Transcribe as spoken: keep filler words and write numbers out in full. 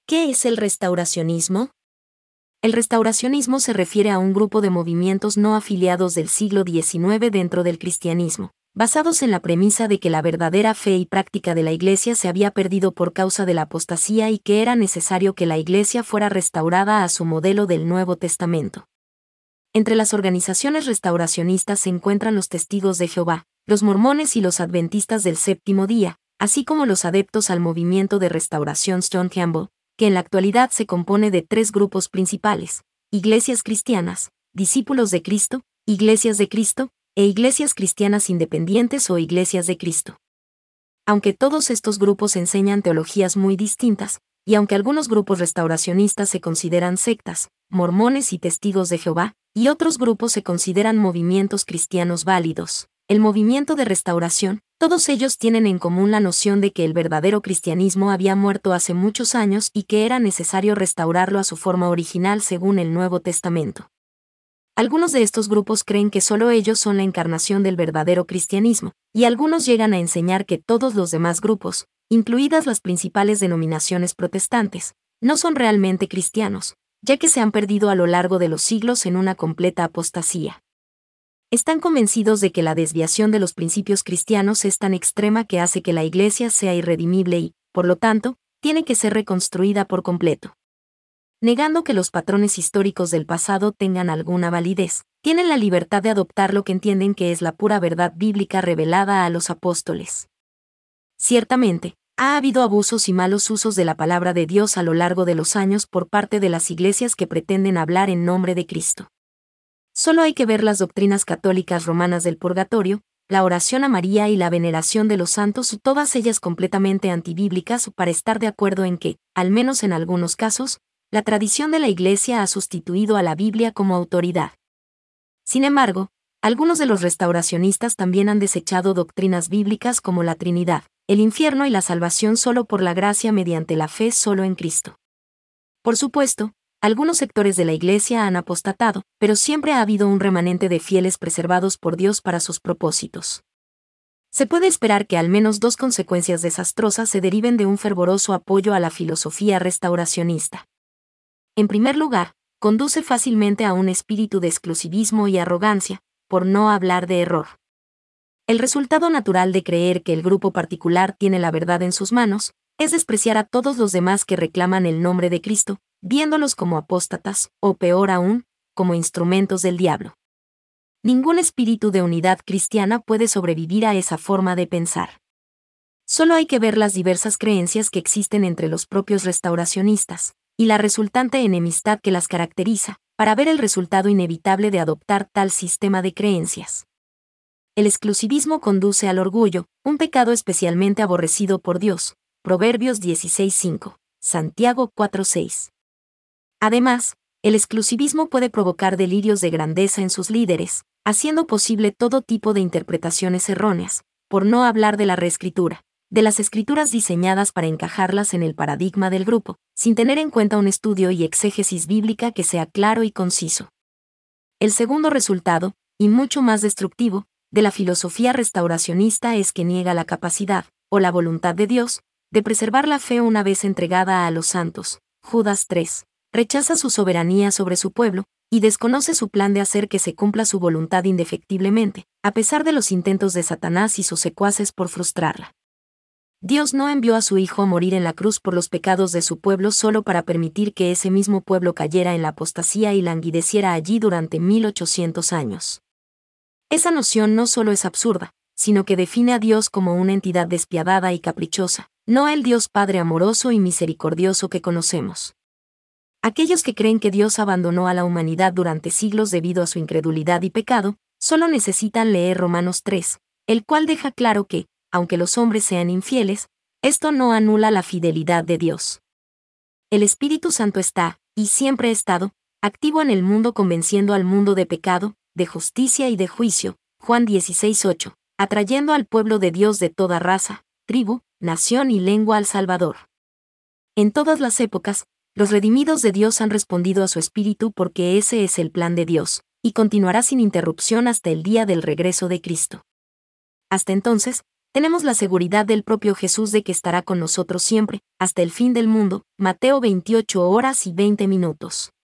¿Qué es el restauracionismo? El restauracionismo se refiere a un grupo de movimientos no afiliados del siglo diecinueve dentro del cristianismo, basados en la premisa de que la verdadera fe y práctica de la Iglesia se había perdido por causa de la apostasía y que era necesario que la Iglesia fuera restaurada a su modelo del Nuevo Testamento. Entre las organizaciones restauracionistas se encuentran los Testigos de Jehová, los mormones y los adventistas del séptimo día, así como los adeptos al movimiento de restauración John Campbell, que en la actualidad se compone de tres grupos principales: iglesias cristianas, discípulos de Cristo, iglesias de Cristo, e iglesias cristianas independientes o iglesias de Cristo. Aunque todos estos grupos enseñan teologías muy distintas, y aunque algunos grupos restauracionistas se consideran sectas, mormones y testigos de Jehová, y otros grupos se consideran movimientos cristianos válidos, el movimiento de restauración, todos ellos tienen en común la noción de que el verdadero cristianismo había muerto hace muchos años y que era necesario restaurarlo a su forma original según el Nuevo Testamento. Algunos de estos grupos creen que solo ellos son la encarnación del verdadero cristianismo, y algunos llegan a enseñar que todos los demás grupos, incluidas las principales denominaciones protestantes, no son realmente cristianos, ya que se han perdido a lo largo de los siglos en una completa apostasía. Están convencidos de que la desviación de los principios cristianos es tan extrema que hace que la Iglesia sea irredimible y, por lo tanto, tiene que ser reconstruida por completo. Negando que los patrones históricos del pasado tengan alguna validez, tienen la libertad de adoptar lo que entienden que es la pura verdad bíblica revelada a los apóstoles. Ciertamente, ha habido abusos y malos usos de la palabra de Dios a lo largo de los años por parte de las iglesias que pretenden hablar en nombre de Cristo. Solo hay que ver las doctrinas católicas romanas del purgatorio, la oración a María y la veneración de los santos, todas ellas completamente antibíblicas, para estar de acuerdo en que, al menos en algunos casos, la tradición de la Iglesia ha sustituido a la Biblia como autoridad. Sin embargo, algunos de los restauracionistas también han desechado doctrinas bíblicas como la Trinidad, el infierno y la salvación solo por la gracia mediante la fe solo en Cristo. Por supuesto, algunos sectores de la Iglesia han apostatado, pero siempre ha habido un remanente de fieles preservados por Dios para sus propósitos. Se puede esperar que al menos dos consecuencias desastrosas se deriven de un fervoroso apoyo a la filosofía restauracionista. En primer lugar, conduce fácilmente a un espíritu de exclusivismo y arrogancia, por no hablar de error. El resultado natural de creer que el grupo particular tiene la verdad en sus manos es despreciar a todos los demás que reclaman el nombre de Cristo, viéndolos como apóstatas, o peor aún, como instrumentos del diablo. Ningún espíritu de unidad cristiana puede sobrevivir a esa forma de pensar. Solo hay que ver las diversas creencias que existen entre los propios restauracionistas, y la resultante enemistad que las caracteriza, para ver el resultado inevitable de adoptar tal sistema de creencias. El exclusivismo conduce al orgullo, un pecado especialmente aborrecido por Dios. Proverbios dieciséis cinco, Santiago cuatro seis. Además, el exclusivismo puede provocar delirios de grandeza en sus líderes, haciendo posible todo tipo de interpretaciones erróneas, por no hablar de la reescritura, de las escrituras diseñadas para encajarlas en el paradigma del grupo, sin tener en cuenta un estudio y exégesis bíblica que sea claro y conciso. El segundo resultado, y mucho más destructivo, de la filosofía restauracionista es que niega la capacidad, o la voluntad de Dios, de preservar la fe una vez entregada a los santos. Judas tres. Rechaza su soberanía sobre su pueblo, y desconoce su plan de hacer que se cumpla su voluntad indefectiblemente, a pesar de los intentos de Satanás y sus secuaces por frustrarla. Dios no envió a su Hijo a morir en la cruz por los pecados de su pueblo solo para permitir que ese mismo pueblo cayera en la apostasía y languideciera allí durante mil ochocientos años. Esa noción no solo es absurda, sino que define a Dios como una entidad despiadada y caprichosa, no el Dios Padre amoroso y misericordioso que conocemos. Aquellos que creen que Dios abandonó a la humanidad durante siglos debido a su incredulidad y pecado, solo necesitan leer Romanos tres, el cual deja claro que, aunque los hombres sean infieles, esto no anula la fidelidad de Dios. El Espíritu Santo está, y siempre ha estado, activo en el mundo convenciendo al mundo de pecado, de justicia y de juicio, Juan dieciséis ocho, atrayendo al pueblo de Dios de toda raza, tribu, nación y lengua al Salvador. En todas las épocas, los redimidos de Dios han respondido a su Espíritu porque ese es el plan de Dios, y continuará sin interrupción hasta el día del regreso de Cristo. Hasta entonces, Tenemos la seguridad del propio Jesús de que estará con nosotros siempre, hasta el fin del mundo. Mateo veintiocho horas y veinte minutos.